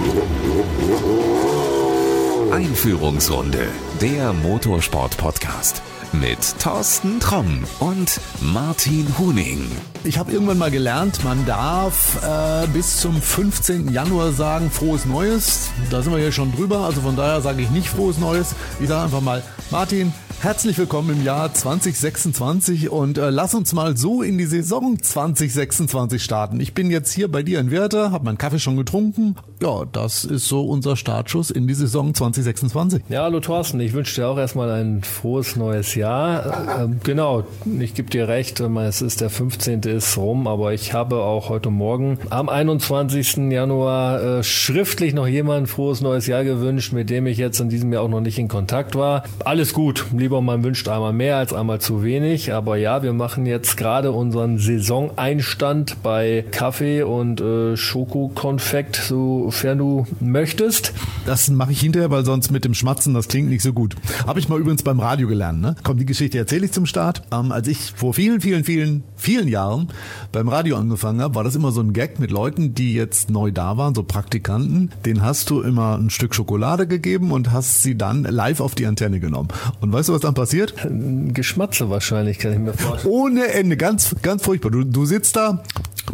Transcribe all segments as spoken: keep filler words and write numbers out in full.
Einführungsrunde, der Motorsport-Podcast mit Thorsten Tromm und Martin Huning. Ich habe irgendwann mal gelernt, man darf äh, bis zum fünfzehnten Januar sagen, frohes Neues. Da sind wir hier schon drüber, also von daher sage ich nicht frohes Neues. Ich sage einfach mal, Martin, herzlich willkommen im Jahr zwanzig sechsundzwanzig und äh, lass uns mal so in die Saison zwanzig sechsundzwanzig starten. Ich bin jetzt hier bei dir in Werther, habe meinen Kaffee schon getrunken. Ja, das ist so unser Startschuss in die Saison zwanzig sechsundzwanzig. Ja, hallo Thorsten, ich wünsche dir auch erstmal ein frohes neues Jahr. Ähm, genau, ich gebe dir recht, es ist der fünfzehnte ist rum, aber ich habe auch heute Morgen am einundzwanzigsten Januar äh, schriftlich noch jemand frohes neues Jahr gewünscht, mit dem ich jetzt in diesem Jahr auch noch nicht in Kontakt war. Alles gut, lieber man wünscht einmal mehr als einmal zu wenig, aber ja, wir machen jetzt gerade unseren Saisoneinstand bei Kaffee und äh, Schokokonfekt, sofern du möchtest. Das mache ich hinterher, weil sonst mit dem Schmatzen, das klingt nicht so gut. Habe ich mal übrigens beim Radio gelernt, ne? Komm, die Geschichte erzähle ich zum Start. Ähm, als ich vor vielen, vielen, vielen, vielen Jahren beim Radio angefangen habe, war das immer so ein Gag mit Leuten, die jetzt neu da waren, so Praktikanten. Den hast du immer ein Stück Schokolade gegeben und hast sie dann live auf die Antenne genommen. Und weißt du, was dann passiert? Geschmatze wahrscheinlich, kann ich mir vorstellen. Ohne Ende, ganz, ganz furchtbar. Du, du sitzt da.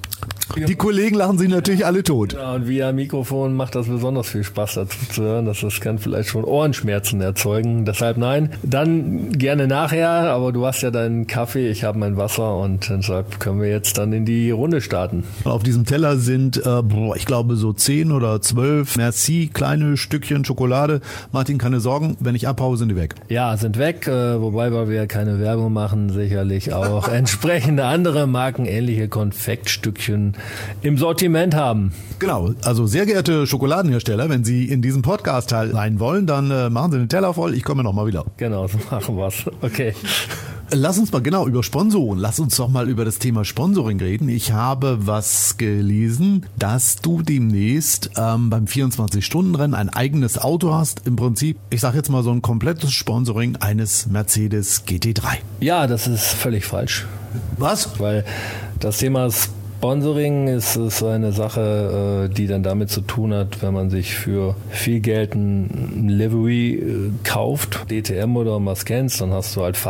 Die Kollegen lachen sich natürlich alle tot. Ja, und via Mikrofon macht das besonders viel Spaß dazu zu hören. Das, das kann vielleicht schon Ohrenschmerzen erzeugen. Deshalb nein. Dann gerne nachher, aber du hast ja deinen Kaffee, ich habe mein Wasser und deshalb können wir jetzt dann in die Runde starten. Auf diesem Teller sind, äh, boah, ich glaube so zehn oder zwölf Merci, kleine Stückchen Schokolade. Martin, keine Sorgen, wenn ich abhaue, sind die weg. Ja, sind weg, äh, wobei, weil wir keine Werbung machen, sicherlich auch entsprechende andere Marken, ähnliche Konfektstückchen im Sortiment haben. Genau, also sehr geehrte Schokoladenhersteller, wenn Sie in diesem Podcast Teil sein wollen, dann äh, machen Sie den Teller voll, ich komme nochmal wieder. Genau, so machen wir's. Okay. Lass uns mal genau über Sponsoren, lass uns doch mal über das Thema Sponsoring reden. Ich habe was gelesen, dass du demnächst ähm, beim vierundzwanzig-Stunden-Rennen ein eigenes Auto hast. Im Prinzip, ich sage jetzt mal so ein komplettes Sponsoring eines Mercedes G T drei. Ja, das ist völlig falsch. Was? Weil das Thema Sponsoring ist, ist eine Sache, die dann damit zu tun hat, wenn man sich für viel Geld ein Livery kauft, D T M oder was kennst, dann hast du halt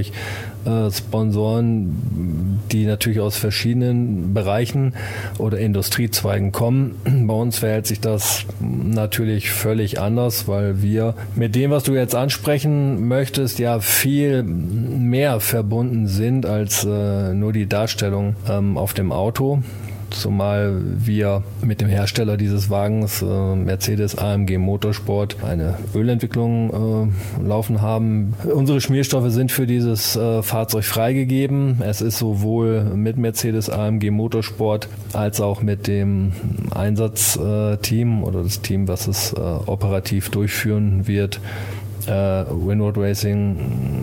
Fahrzeugsponsoren, die natürlich aus verschiedenen Bereichen oder Industriezweigen kommen. Bei uns verhält sich das natürlich völlig anders, weil wir mit dem, was du jetzt ansprechen möchtest, ja viel mehr verbunden sind als äh, nur die Darstellung ähm, auf dem Auto. Zumal wir mit dem Hersteller dieses Wagens, äh, Mercedes A M G Motorsport, eine Ölentwicklung äh, laufen haben. Unsere Schmierstoffe sind für dieses äh, Fahrzeug freigegeben. Es ist sowohl mit Mercedes A M G Motorsport als auch mit dem Einsatzteam äh, oder das Team, was es äh, operativ durchführen wird, äh, Winward Racing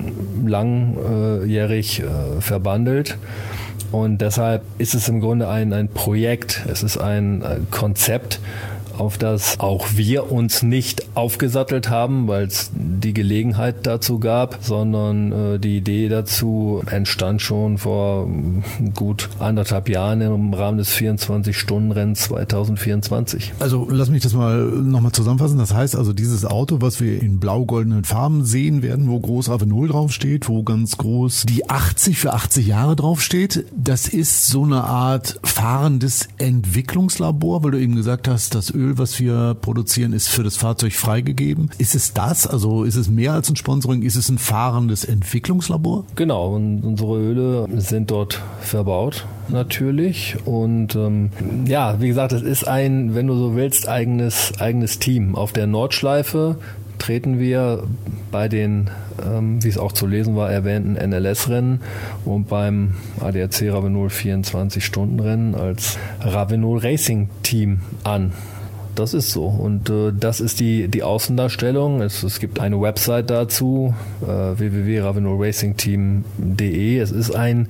langjährig äh, verbandelt. Und deshalb ist es im Grunde ein, ein Projekt, es ist ein Konzept, auf das auch wir uns nicht aufgesattelt haben, weil es die Gelegenheit dazu gab, sondern äh, die Idee dazu entstand schon vor gut anderthalb Jahren im Rahmen des vierundzwanzig-Stunden-Rennens zwanzig vierundzwanzig. Also lass mich das mal nochmal zusammenfassen. Das heißt also, dieses Auto, was wir in blau-goldenen Farben sehen werden, wo groß A V null draufsteht, wo ganz groß die achtzig für achtzig Jahre draufsteht, das ist so eine Art fahrendes Entwicklungslabor, weil du eben gesagt hast, das Öl, was wir produzieren, ist für das Fahrzeug freigegeben. Ist es das? Also ist es mehr als ein Sponsoring? Ist es ein fahrendes Entwicklungslabor? Genau, und unsere Öle sind dort verbaut, natürlich. Und ähm, ja, wie gesagt, es ist ein, wenn du so willst, eigenes, eigenes Team. Auf der Nordschleife treten wir bei den, ähm, wie es auch zu lesen war, erwähnten N L S-Rennen und beim A D A C Ravenol vierundzwanzig-Stunden-Rennen als Ravenol Racing Team an. Das ist so und äh, das ist die, die Außendarstellung. Es, es gibt eine Website dazu, äh, w w w punkt ravenol racing team punkt d e. Es ist ein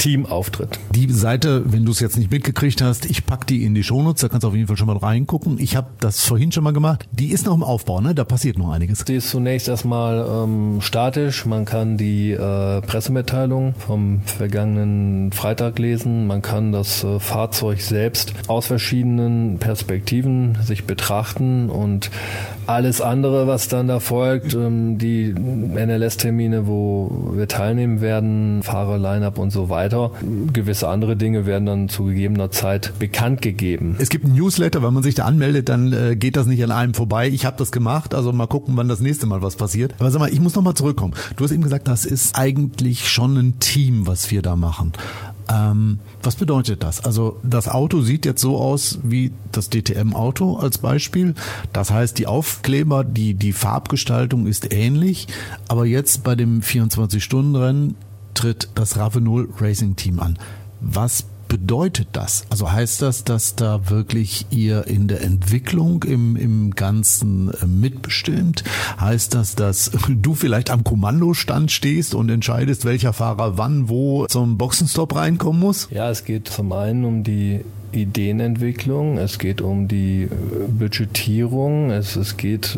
Teamauftritt. Die Seite, wenn du es jetzt nicht mitgekriegt hast, ich pack die in die Shownotes, da kannst du auf jeden Fall schon mal reingucken. Ich habe das vorhin schon mal gemacht. Die ist noch im Aufbau, ne? Da passiert noch einiges. Die ist zunächst erstmal ähm, statisch. Man kann die äh, Pressemitteilung vom vergangenen Freitag lesen. Man kann das äh, Fahrzeug selbst aus verschiedenen Perspektiven sich betrachten und alles andere, was dann da folgt, ähm, die N L S-Termine, wo wir teilnehmen werden, Fahrer-Line-Up und so weiter. Gewisse andere Dinge werden dann zu gegebener Zeit bekannt gegeben. Es gibt ein Newsletter, wenn man sich da anmeldet, dann äh, geht das nicht an einem vorbei. Ich habe das gemacht, also mal gucken, wann das nächste Mal was passiert. Aber sag mal, ich muss noch mal zurückkommen. Du hast eben gesagt, das ist eigentlich schon ein Team, was wir da machen. Ähm, was bedeutet das? Also das Auto sieht jetzt so aus wie das D T M-Auto als Beispiel. Das heißt, die Aufkleber, die, die Farbgestaltung ist ähnlich. Aber jetzt bei dem vierundzwanzig-Stunden-Rennen tritt das Ravenol Racing Team an. Was bedeutet das? Also heißt das, dass da wirklich ihr in der Entwicklung im, im Ganzen mitbestimmt? Heißt das, dass du vielleicht am Kommandostand stehst und entscheidest, welcher Fahrer wann wo zum Boxenstopp reinkommen muss? Ja, es geht zum einen um die Ideenentwicklung, es geht um die Budgetierung, es, es geht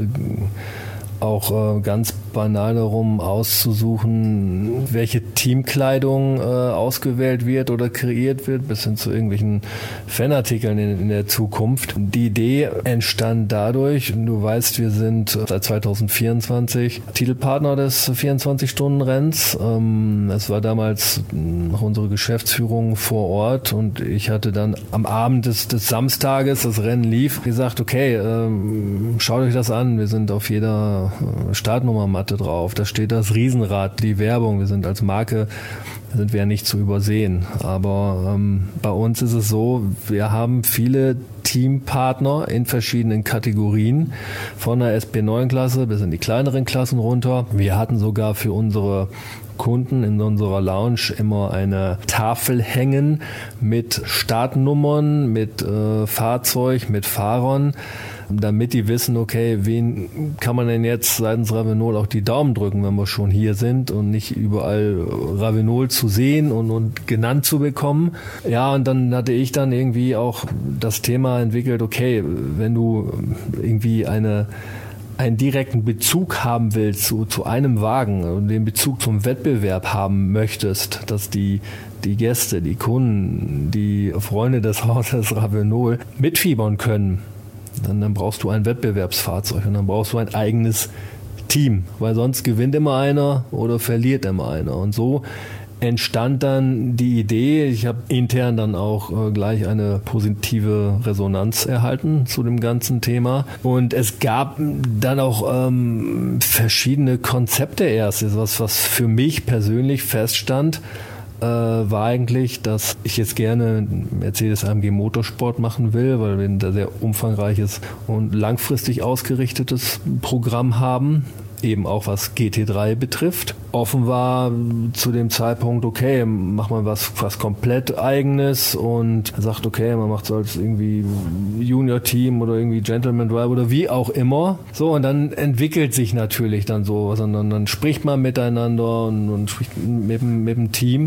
auch äh, ganz banal darum auszusuchen, welche Teamkleidung äh, ausgewählt wird oder kreiert wird, bis hin zu irgendwelchen Fanartikeln in, in der Zukunft. Die Idee entstand dadurch, du weißt, wir sind seit zwanzig vierundzwanzig Titelpartner des vierundzwanzig-Stunden-Renns. Ähm, es war damals noch unsere Geschäftsführung vor Ort und ich hatte dann am Abend des, des Samstages, das Rennen lief, gesagt, okay, ähm, schaut euch das an, wir sind auf jeder Startnummermatte drauf, da steht das Riesenrad, die Werbung, wir sind als Marke, sind wir ja nicht zu übersehen, aber ähm, bei uns ist es so, wir haben viele Teampartner in verschiedenen Kategorien, von der S P neun Klasse bis in die kleineren Klassen runter. Wir hatten sogar für unsere Kunden in unserer Lounge immer eine Tafel hängen mit Startnummern, mit äh, Fahrzeug, mit Fahrern, damit die wissen, okay, wen kann man denn jetzt seitens Ravenol auch die Daumen drücken, wenn wir schon hier sind und nicht überall Ravenol zu sehen und, und genannt zu bekommen. Ja, und dann hatte ich dann irgendwie auch das Thema entwickelt, okay, wenn du irgendwie eine einen direkten Bezug haben willst zu, zu einem Wagen und den Bezug zum Wettbewerb haben möchtest, dass die, die Gäste, die Kunden, die Freunde des Hauses Ravenol mitfiebern können, dann, dann brauchst du ein Wettbewerbsfahrzeug und dann brauchst du ein eigenes Team, weil sonst gewinnt immer einer oder verliert immer einer. Und so entstand dann die Idee, ich habe intern dann auch äh, gleich eine positive Resonanz erhalten zu dem ganzen Thema und es gab dann auch ähm, verschiedene Konzepte erst, was, was für mich persönlich feststand, äh, war eigentlich, dass ich jetzt gerne Mercedes A M G Motorsport machen will, weil wir ein sehr umfangreiches und langfristig ausgerichtetes Programm haben, eben auch was G T drei betrifft. Offen war zu dem Zeitpunkt, okay, macht man was, was komplett Eigenes und sagt, okay, man macht so als irgendwie Junior-Team oder irgendwie Gentleman Drive oder wie auch immer. So, und dann entwickelt sich natürlich dann so, sondern dann spricht man miteinander und, und spricht mit, mit dem Team.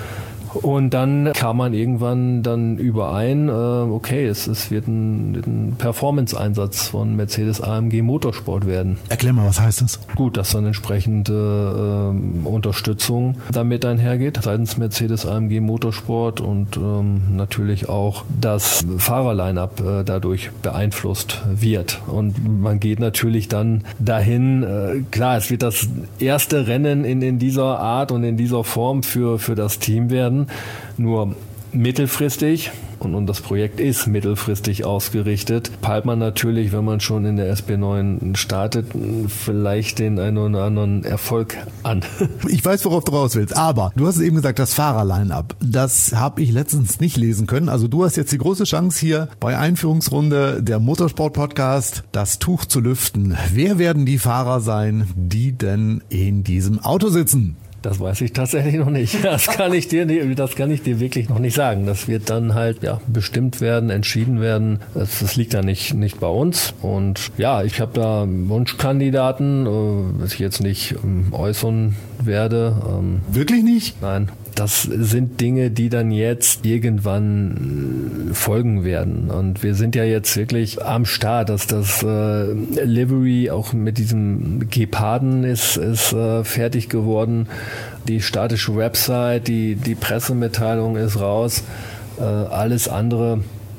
Und dann kam man irgendwann dann überein, äh, okay, es, es wird ein, ein Performance-Einsatz von Mercedes A M G Motorsport werden. Erklär mal, was heißt das? Gut, dass dann entsprechende äh, Unterstützung damit einhergeht, seitens Mercedes A M G Motorsport und ähm, natürlich auch das Fahrerline-Up äh, dadurch beeinflusst wird. Und man geht natürlich dann dahin, äh, klar, es wird das erste Rennen in, in dieser Art und in dieser Form für, für das Team werden. Nur mittelfristig, und, und das Projekt ist mittelfristig ausgerichtet, peilt man natürlich, wenn man schon in der S P neun startet, vielleicht den einen oder anderen Erfolg an. Ich weiß, worauf du raus willst, aber du hast eben gesagt, das Fahrer-Line-Up, das habe ich letztens nicht lesen können. Also du hast jetzt die große Chance hier bei Einführungsrunde der Motorsport-Podcast das Tuch zu lüften. Wer werden die Fahrer sein, die denn in diesem Auto sitzen? Das weiß ich tatsächlich noch nicht. Das kann ich dir, das kann ich dir wirklich noch nicht sagen. Das wird dann halt ja bestimmt werden, entschieden werden. Das, das liegt da nicht nicht bei uns. Und ja, ich habe da Wunschkandidaten, äh, was ich jetzt nicht ähm, äußern werde. Ähm, Wirklich nicht? Nein. das sind Dinge, die dann jetzt irgendwann folgen werden. Und wir sind ja jetzt wirklich am Start, dass das äh, Livery auch mit diesem Geparden ist, ist äh, fertig geworden. Die statische Website, die, die Pressemitteilung ist raus. Äh, alles andere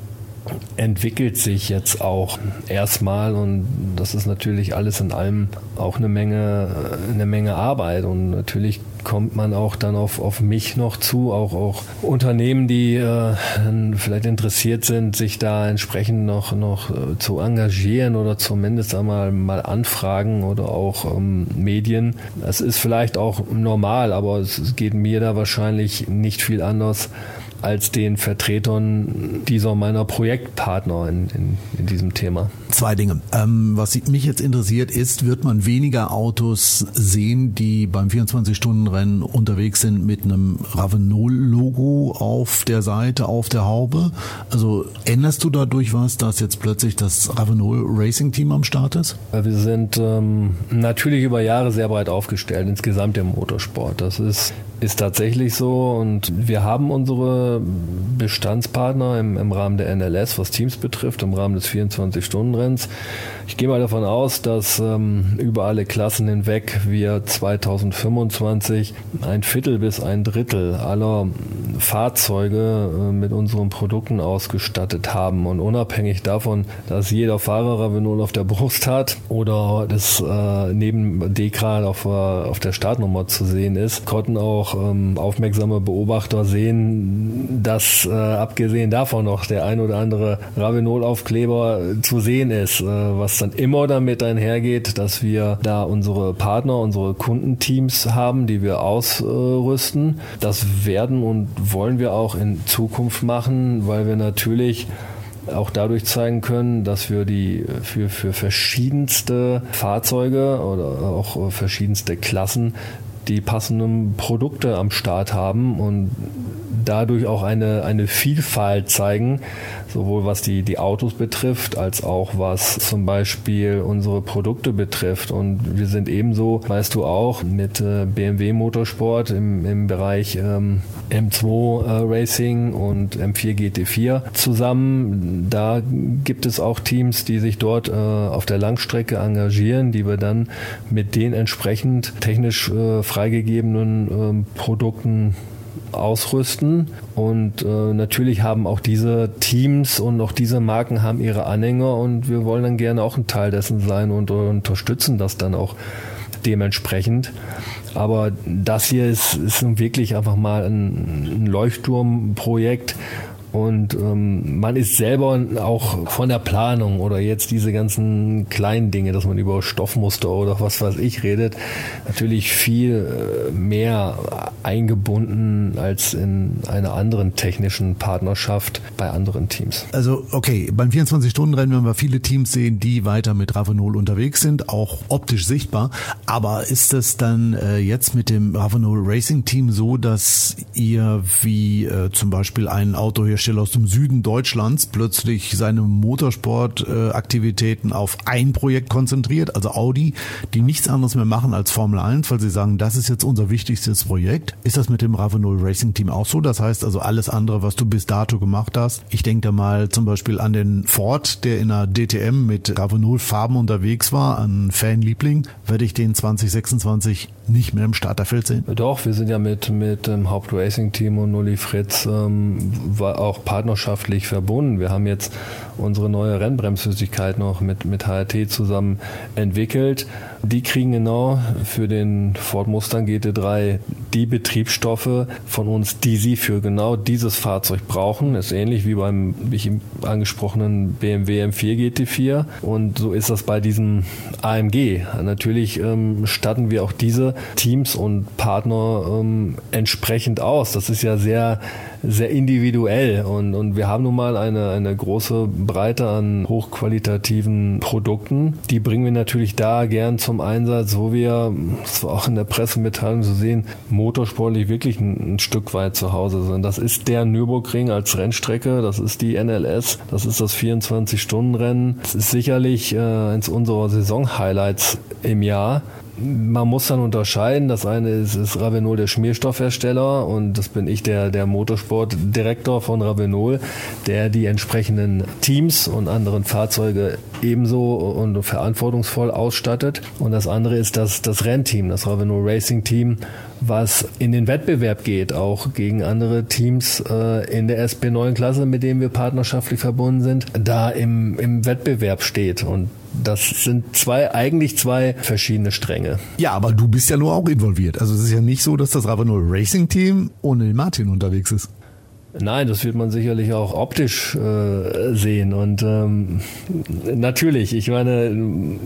entwickelt sich jetzt auch erstmal, und das ist natürlich alles in allem auch eine Menge, eine Menge Arbeit, und natürlich kommt man auch dann auf, auf mich noch zu, auch, auch Unternehmen, die äh, vielleicht interessiert sind, sich da entsprechend noch, noch äh, zu engagieren oder zumindest einmal mal anfragen, oder auch ähm, Medien. Das ist vielleicht auch normal, aber es geht mir da wahrscheinlich nicht viel anders als den Vertretern dieser meiner Projektpartner in, in, in diesem Thema. Zwei Dinge. Ähm, was mich jetzt interessiert ist, wird man weniger Autos sehen, die beim vierundzwanzig-Stunden-Rennen unterwegs sind mit einem Ravenol-Logo auf der Seite, auf der Haube? Also änderst du dadurch was, dass jetzt plötzlich das Ravenol-Racing-Team am Start ist? Wir sind ähm, natürlich über Jahre sehr breit aufgestellt, insgesamt im Motorsport. Das ist Ist tatsächlich so, und wir haben unsere Bestandspartner im, im Rahmen der N L S, was Teams betrifft, im Rahmen des vierundzwanzig-Stunden-Renns. Ich gehe mal davon aus, dass ähm, über alle Klassen hinweg wir zweitausendfünfundzwanzig ein Viertel bis ein Drittel aller Fahrzeuge äh, mit unseren Produkten ausgestattet haben. Und unabhängig davon, dass jeder Fahrer Ravenol auf der Brust hat oder das äh, neben D-Kral auf, äh, auf der Startnummer zu sehen ist, konnten auch ähm, aufmerksame Beobachter sehen, dass äh, abgesehen davon noch der ein oder andere Ravenol-Aufkleber zu sehen ist, äh, was dann immer damit einhergeht, dass wir da unsere Partner, unsere Kundenteams haben, die wir ausrüsten. Das werden und wollen wir auch in Zukunft machen, weil wir natürlich auch dadurch zeigen können, dass wir die für, für verschiedenste Fahrzeuge oder auch verschiedenste Klassen die passenden Produkte am Start haben und dadurch auch eine, eine Vielfalt zeigen, sowohl was die, die Autos betrifft, als auch was zum Beispiel unsere Produkte betrifft. Und wir sind ebenso, weißt du auch, mit äh, B M W Motorsport im, im Bereich ähm, M zwei äh, Racing und M vier G T vier zusammen. Da gibt es auch Teams, die sich dort äh, auf der Langstrecke engagieren, die wir dann mit den entsprechend technisch äh, freigegebenen äh, Produkten ausrüsten. Und äh, natürlich haben auch diese Teams und auch diese Marken haben ihre Anhänger, und wir wollen dann gerne auch ein Teil dessen sein und äh, unterstützen das dann auch dementsprechend. Aber das hier ist, ist nun wirklich einfach mal ein, ein Leuchtturmprojekt. Und ähm, man ist selber auch von der Planung oder jetzt diese ganzen kleinen Dinge, dass man über Stoffmuster oder was weiß ich redet, natürlich viel äh, mehr eingebunden als in einer anderen technischen Partnerschaft bei anderen Teams. Also okay, beim vierundzwanzig-Stunden-Rennen werden wir viele Teams sehen, die weiter mit Ravenol unterwegs sind, auch optisch sichtbar. Aber ist es dann äh, jetzt mit dem Ravenol Racing Team so, dass ihr wie äh, zum Beispiel ein Autohersteller aus dem Süden Deutschlands plötzlich seine Motorsportaktivitäten auf ein Projekt konzentriert, also Audi, die nichts anderes mehr machen als Formel eins, weil sie sagen, das ist jetzt unser wichtigstes Projekt. Ist das mit dem Ravenol Racing Team auch so? Das heißt also alles andere, was du bis dato gemacht hast. Ich denke da mal zum Beispiel an den Ford, der in einer D T M mit Ravenol Farben unterwegs war, ein Fanliebling. Werde ich den zwanzig sechsundzwanzig nicht mehr im Starterfeld sehen? Doch, wir sind ja mit, mit dem Haupt-Racing-Team und Uli Fritz ähm, war auch partnerschaftlich verbunden. Wir haben jetzt unsere neue Rennbremsflüssigkeit noch mit, mit H R T zusammen entwickelt. Die kriegen genau für den Ford Mustang G T drei die Betriebsstoffe von uns, die sie für genau dieses Fahrzeug brauchen. Das ist ähnlich wie beim, wie ich angesprochenen B M W M vier G T vier. Und so ist das bei diesem A M G. Natürlich ähm, statten wir auch diese Teams und Partner ähm, entsprechend aus. Das ist ja sehr, sehr individuell. Und, und wir haben nun mal eine, eine große Breite an hochqualitativen Produkten. Die bringen wir natürlich da gern zum Einsatz, wo wir, das war auch in der Pressemitteilung zu sehen, motorsportlich wirklich ein, ein Stück weit zu Hause sind. Das ist der Nürburgring als Rennstrecke, das ist die N L S, das ist das vierundzwanzig-Stunden-Rennen. Das ist sicherlich äh, eins unserer Saison-Highlights im Jahr. man muss dann unterscheiden. Das eine ist, ist Ravenol, der Schmierstoffhersteller, und das bin ich, der, der Motorsportdirektor von Ravenol, der die entsprechenden Teams und anderen Fahrzeuge ebenso und verantwortungsvoll ausstattet. Und das andere ist das, das Rennteam, das Ravenol Racing Team, was in den Wettbewerb geht, auch gegen andere Teams äh, in der S P neun Klasse, mit denen wir partnerschaftlich verbunden sind, da im, im Wettbewerb steht. Und das sind zwei, eigentlich zwei verschiedene Stränge. Ja, aber du bist ja nur auch involviert. Also es ist ja nicht so, dass das Ravenol Racing Team ohne Martin unterwegs ist. Nein, das wird man sicherlich auch optisch äh, sehen. Und ähm, natürlich, ich meine,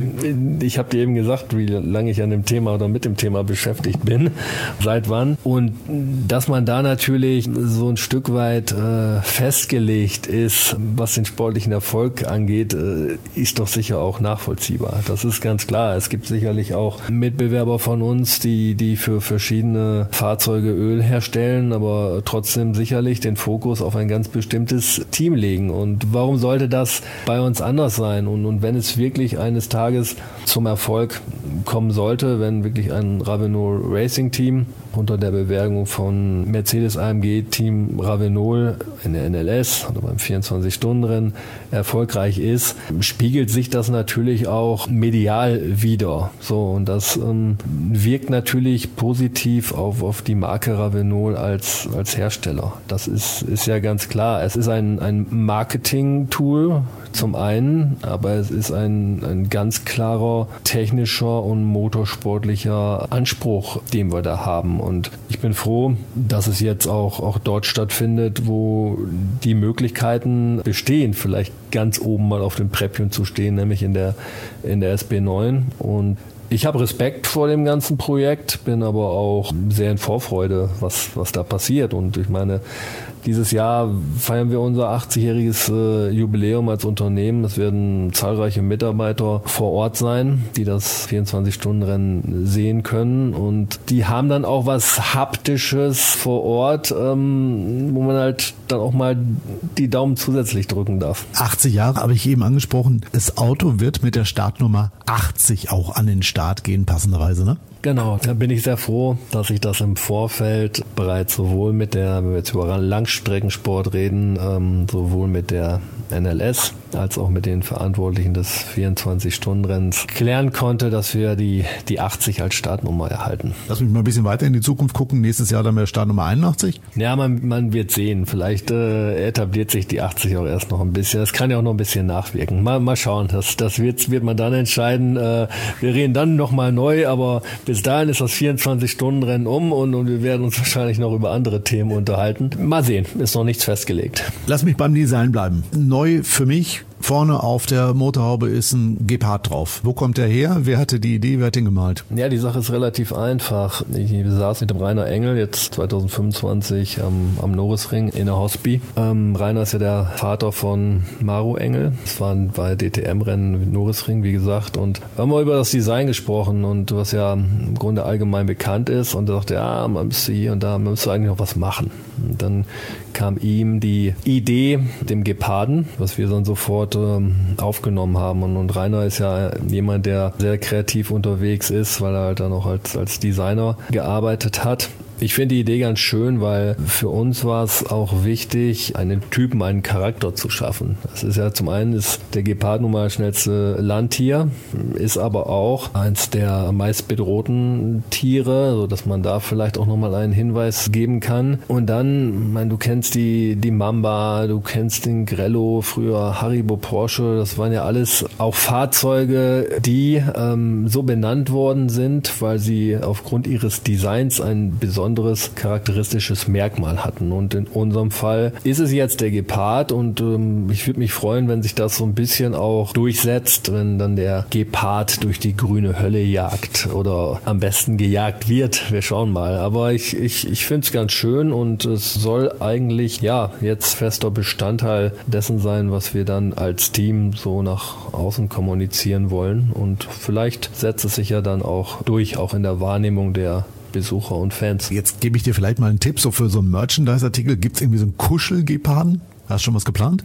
ich habe dir eben gesagt, wie lange ich an dem Thema oder mit dem Thema beschäftigt bin, seit wann. Und dass man da natürlich so ein Stück weit äh, festgelegt ist, was den sportlichen Erfolg angeht, äh, ist doch sicher auch nachvollziehbar. Das ist ganz klar. Es gibt sicherlich auch Mitbewerber von uns, die, die für verschiedene Fahrzeuge Öl herstellen, aber trotzdem sicherlich den Fokus auf ein ganz bestimmtes Team legen. Und warum sollte das bei uns anders sein? Und, und wenn es wirklich eines Tages zum Erfolg kommen sollte, wenn wirklich ein Ravenol Racing Team unter der Bewerbung von Mercedes A M G Team Ravenol in der N L S oder beim vierundzwanzig-Stunden-Rennen erfolgreich ist, spiegelt sich das natürlich auch medial wider. So, und das ähm, wirkt natürlich positiv auf, auf die Marke Ravenol als, als Hersteller. Das ist, ist ja ganz klar. Es ist ein, ein Marketing-Tool zum einen, aber es ist ein, ein ganz klarer technischer und motorsportlicher Anspruch, den wir da haben. Und ich bin froh, dass es jetzt auch, auch dort stattfindet, wo die Möglichkeiten bestehen, vielleicht ganz oben mal auf dem Treppchen zu stehen, nämlich in der, in der S P neun. Und ich habe Respekt vor dem ganzen Projekt, bin aber auch sehr in Vorfreude, was, was da passiert. Und ich meine, dieses Jahr feiern wir unser achtzigjähriges äh, Jubiläum als Unternehmen. Es werden zahlreiche Mitarbeiter vor Ort sein, die das vierundzwanzig-Stunden-Rennen sehen können. Und die haben dann auch was Haptisches vor Ort, ähm, wo man halt dann auch mal die Daumen zusätzlich drücken darf. achtzig Jahre habe ich eben angesprochen. Das Auto wird mit der Startnummer achtzig auch an den Start gehen, passenderweise, ne? Genau, da bin ich sehr froh, dass ich das im Vorfeld bereits sowohl mit der, wenn wir jetzt über Langstreckensport reden, ähm, sowohl mit der N L S als auch mit den Verantwortlichen des vierundzwanzig-Stunden-Rennens klären konnte, dass wir die, die achtzig als Startnummer erhalten. Lass mich mal ein bisschen weiter in die Zukunft gucken. Nächstes Jahr dann mehr Startnummer einundachtzig? Ja, man, man wird sehen. Vielleicht äh, etabliert sich die achtzig auch erst noch ein bisschen. Das kann ja auch noch ein bisschen nachwirken. Mal, mal schauen. Das, das wird, wird man dann entscheiden. Äh, wir reden dann nochmal neu, aber bis dahin ist das vierundzwanzig-Stunden-Rennen um und, und wir werden uns wahrscheinlich noch über andere Themen unterhalten. Mal sehen. Ist noch nichts festgelegt. Lass mich beim Design bleiben. Neu für mich. Vorne auf der Motorhaube ist ein Gepard drauf. Wo kommt der her? Wer hatte die Idee? Wer hat den gemalt? Ja, die Sache ist relativ einfach. Ich saß mit dem Rainer Engel jetzt zwanzig fünfundzwanzig am, am Norrisring in der Hospi. Ähm, Rainer ist ja der Vater von Maru Engel. Das waren bei D T M-Rennen mit Norrisring, wie gesagt. Und wir haben mal über das Design gesprochen und was ja im Grunde allgemein bekannt ist. Und er sagte, ja, man müsste hier und da, man müsste eigentlich noch was machen. Und dann kam ihm die Idee, dem Geparden, was wir dann sofort aufgenommen haben. Und, und Rainer ist ja jemand, der sehr kreativ unterwegs ist, weil er halt dann auch als, als Designer gearbeitet hat. Ich finde die Idee ganz schön, weil für uns war es auch wichtig, einen Typen, einen Charakter zu schaffen. Das ist ja zum einen ist der Gepard nun mal das schnellste Landtier, ist aber auch eins der meist bedrohten Tiere, so dass man da vielleicht auch nochmal einen Hinweis geben kann. Und dann, ich meine, du kennst die, die Mamba, du kennst den Grello, früher Haribo Porsche, das waren ja alles auch Fahrzeuge, die ähm, so benannt worden sind, weil sie aufgrund ihres Designs ein besonderes besonderes charakteristisches Merkmal hatten. Und in unserem Fall ist es jetzt der Gepard und ähm, ich würde mich freuen, wenn sich das so ein bisschen auch durchsetzt, wenn dann der Gepard durch die grüne Hölle jagt oder am besten gejagt wird. Wir schauen mal. Aber ich, ich, ich finde es ganz schön und es soll eigentlich ja jetzt fester Bestandteil dessen sein, was wir dann als Team so nach außen kommunizieren wollen. Und vielleicht setzt es sich ja dann auch durch, auch in der Wahrnehmung der Besucher und Fans. Jetzt gebe ich dir vielleicht mal einen Tipp, so für so einen Merchandise-Artikel, gibt es irgendwie so einen Kuschelgeparden? Hast du schon was geplant?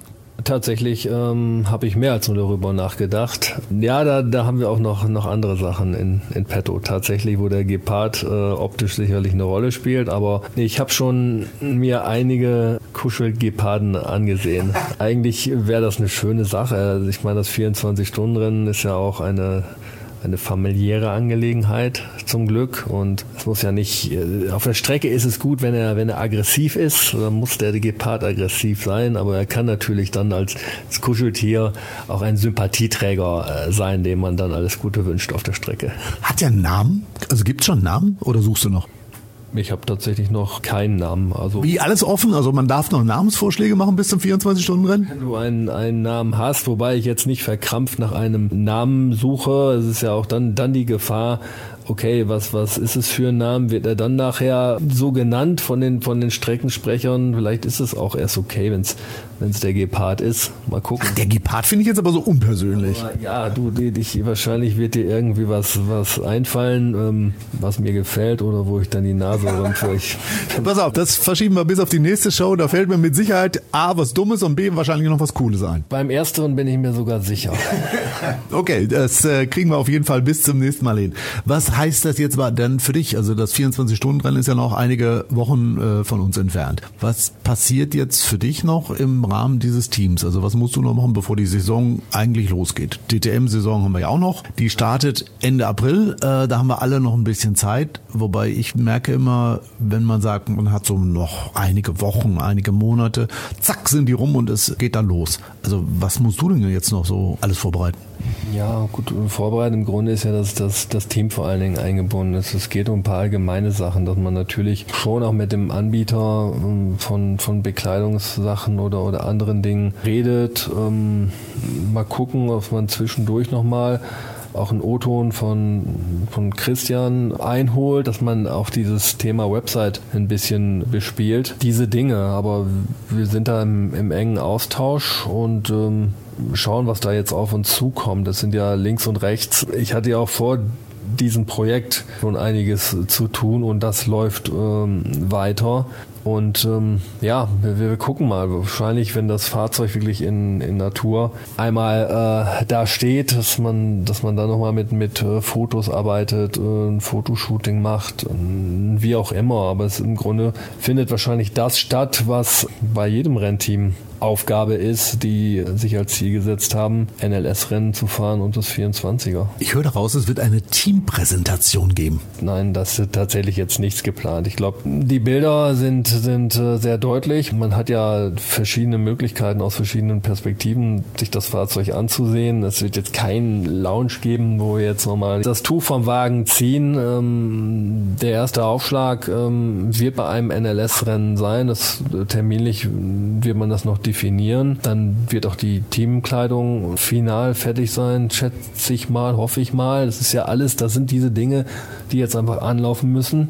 Tatsächlich ähm, habe ich mehr als nur darüber nachgedacht. Ja, da, da haben wir auch noch, noch andere Sachen in, in petto. Tatsächlich, wo der Gepard äh, optisch sicherlich eine Rolle spielt. Aber nee, ich habe schon mir einige Kuschelgeparden angesehen. Eigentlich wäre das eine schöne Sache. Also ich meine, das vierundzwanzig-Stunden-Rennen ist ja auch eine... eine familiäre Angelegenheit zum Glück und es muss ja nicht, auf der Strecke ist es gut, wenn er, wenn er aggressiv ist, dann muss der Gepard aggressiv sein, aber er kann natürlich dann als, als Kuscheltier auch ein Sympathieträger sein, dem man dann alles Gute wünscht auf der Strecke. Hat er einen Namen? Also gibt es schon einen Namen oder suchst du noch? Ich habe tatsächlich noch keinen Namen. Also wie, alles offen? Also man darf noch Namensvorschläge machen bis zum vierundzwanzig-Stunden-Rennen? Wenn du einen, einen Namen hast, wobei ich jetzt nicht verkrampft nach einem Namen suche, es ist ja auch dann, dann die Gefahr, okay, was, was ist es für ein Name? Wird er dann nachher so genannt von den, von den Streckensprechern? Vielleicht ist es auch erst okay, wenn es wenn es der Gepard ist. Mal gucken. Ach, der Gepard finde ich jetzt aber so unpersönlich. Aber ja, du, dich, wahrscheinlich wird dir irgendwie was, was einfallen, ähm, was mir gefällt oder wo ich dann die Nase rümpfe. Pass auf, das verschieben wir bis auf die nächste Show. Da fällt mir mit Sicherheit A, was Dummes und B, wahrscheinlich noch was Cooles ein. Beim Ersteren bin ich mir sogar sicher. Okay, das äh, kriegen wir auf jeden Fall bis zum nächsten Mal hin. Was heißt das jetzt mal denn für dich? Also das vierundzwanzig-Stunden-Rennen ist ja noch einige Wochen äh, von uns entfernt. Was passiert jetzt für dich noch im Rahmen dieses Teams? Also was musst du noch machen, bevor die Saison eigentlich losgeht? D T M-Saison haben wir ja auch noch. Die startet Ende April. Äh, da haben wir alle noch ein bisschen Zeit. Wobei ich merke immer, wenn man sagt, man hat so noch einige Wochen, einige Monate, zack, sind die rum und es geht dann los. Also was musst du denn jetzt noch so alles vorbereiten? Ja, gut, vorbereitet im Grunde ist ja, dass das, das Team vor allen Dingen eingebunden ist. Es geht um ein paar allgemeine Sachen, dass man natürlich schon auch mit dem Anbieter von, von Bekleidungssachen oder, oder anderen Dingen redet. Ähm, mal gucken, ob man zwischendurch nochmal auch einen O-Ton von, von Christian einholt, dass man auch dieses Thema Website ein bisschen bespielt. Diese Dinge, aber wir sind da im, im engen Austausch und ähm, schauen, was da jetzt auf uns zukommt. Das sind ja links und rechts. Ich hatte ja auch vor diesem Projekt schon einiges zu tun und das läuft ähm, weiter. Und ähm, ja, wir, wir gucken mal. Wahrscheinlich, wenn das Fahrzeug wirklich in, in Natur einmal äh, da steht, dass man, dass man da nochmal mit, mit äh, Fotos arbeitet, äh, ein Fotoshooting macht, äh, wie auch immer. Aber es im Grunde findet wahrscheinlich das statt, was bei jedem Rennteam Aufgabe ist, die sich als Ziel gesetzt haben, N L S-Rennen zu fahren und das vierundzwanziger. Ich höre daraus, es wird eine Teampräsentation geben. Nein, das ist tatsächlich jetzt nichts geplant. Ich glaube, die Bilder sind, sind sehr deutlich. Man hat ja verschiedene Möglichkeiten aus verschiedenen Perspektiven, sich das Fahrzeug anzusehen. Es wird jetzt keinen Lounge geben, wo wir jetzt nochmal das Tuch vom Wagen ziehen. Ähm, der erste Aufschlag ähm, wird bei einem N L S-Rennen sein. Das, terminlich wird man das noch definieren. Dann wird auch die Teamkleidung final fertig sein, schätze ich mal, hoffe ich mal. Das ist ja alles, das sind diese Dinge, die jetzt einfach anlaufen müssen,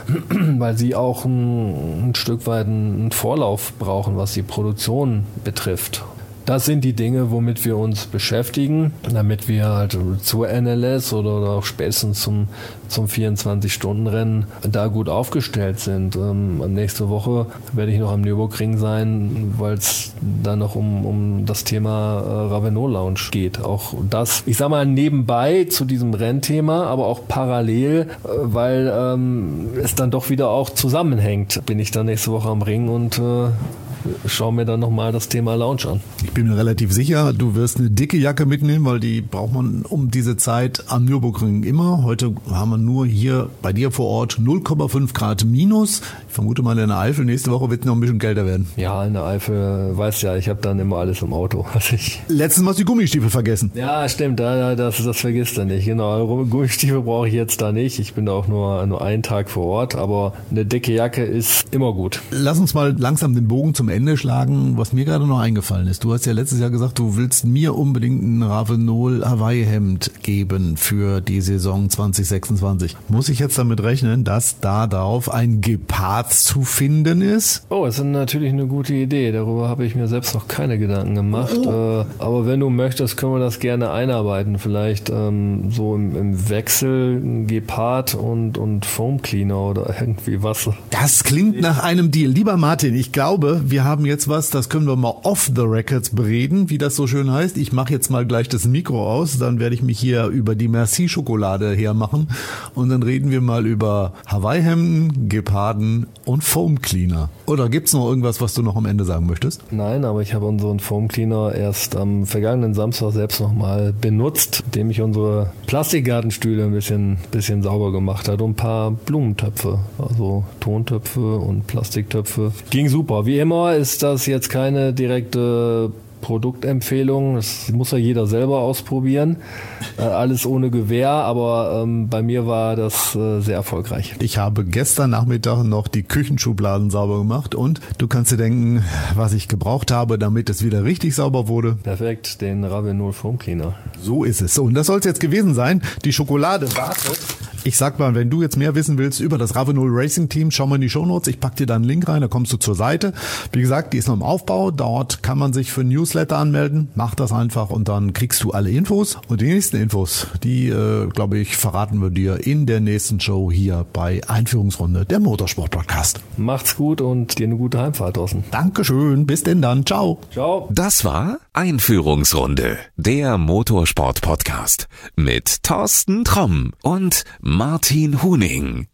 weil sie auch ein, ein Stück weit einen Vorlauf brauchen, was die Produktion betrifft. Das sind die Dinge, womit wir uns beschäftigen, damit wir halt zur N L S oder auch spätestens zum, zum vierundzwanzig-Stunden-Rennen da gut aufgestellt sind. Ähm, nächste Woche werde ich noch am Nürburgring sein, weil es da noch um, um das Thema äh, Ravenot Lounge geht. Auch das, ich sag mal, nebenbei zu diesem Rennthema, aber auch parallel, äh, weil ähm, es dann doch wieder auch zusammenhängt. Bin ich dann nächste Woche am Ring und äh, schau mir dann nochmal das Thema Lounge an. Ich bin mir relativ sicher, du wirst eine dicke Jacke mitnehmen, weil die braucht man um diese Zeit am Nürburgring immer. Heute haben wir nur hier bei dir vor Ort null Komma fünf Grad minus. Ich vermute mal in der Eifel. Nächste Woche wird es noch ein bisschen kälter werden. Ja, in der Eifel, weißt ja, ich habe dann immer alles im Auto. Was ich Letztens hast du die Gummistiefel vergessen. Ja, stimmt, das, das vergisst er nicht. Genau, Gummistiefel brauche ich jetzt da nicht. Ich bin da auch nur, nur einen Tag vor Ort, aber eine dicke Jacke ist immer gut. Lass uns mal langsam den Bogen zum Ende schlagen, was mir gerade noch eingefallen ist. Du hast ja letztes Jahr gesagt, du willst mir unbedingt ein Ravenol Hawaii-Hemd geben für die Saison zwanzig sechsundzwanzig. Muss ich jetzt damit rechnen, dass da darauf ein Gepard zu finden ist? Oh, das ist natürlich eine gute Idee. Darüber habe ich mir selbst noch keine Gedanken gemacht. Oh. Aber wenn du möchtest, können wir das gerne einarbeiten. Vielleicht ähm, so im, im Wechsel Gepard und, und Foam Cleaner oder irgendwie was. Das klingt nach einem Deal. Lieber Martin, ich glaube, wir wir haben jetzt was, das können wir mal off the records bereden, wie das so schön heißt. Ich mache jetzt mal gleich das Mikro aus, dann werde ich mich hier über die Merci-Schokolade hermachen und dann reden wir mal über Hawaii-Hemden, Geparden und Foam Cleaner. Oder gibt's noch irgendwas, was du noch am Ende sagen möchtest? Nein, aber ich habe unseren Foam Cleaner erst am vergangenen Samstag selbst nochmal benutzt, indem ich unsere Plastikgartenstühle ein bisschen, bisschen sauber gemacht habe und ein paar Blumentöpfe, also Tontöpfe und Plastiktöpfe. Ging super. Wie immer ist das jetzt keine direkte Produktempfehlung, das muss ja jeder selber ausprobieren. Äh, alles ohne Gewähr, aber ähm, bei mir war das äh, sehr erfolgreich. Ich habe gestern Nachmittag noch die Küchenschubladen sauber gemacht und du kannst dir denken, was ich gebraucht habe, damit es wieder richtig sauber wurde. Perfekt, den Ravenol Foam Cleaner. So ist es. So, und das soll es jetzt gewesen sein. Die Schokolade wartet. Ich sag mal, wenn du jetzt mehr wissen willst über das Ravenol Racing Team, schau mal in die Shownotes. Ich pack dir da einen Link rein, da kommst du zur Seite. Wie gesagt, die ist noch im Aufbau. Dort kann man sich für Newsletter anmelden. Mach das einfach und dann kriegst du alle Infos. Und die nächsten Infos, die, äh, glaube ich, verraten wir dir in der nächsten Show hier bei Einführungsrunde der Motorsport-Podcast. Macht's gut und dir eine gute Heimfahrt draußen. Dankeschön, bis denn dann. Ciao. Ciao. Das war Einführungsrunde, der Motorsport-Podcast mit Thorsten Tromm und Martin Huning.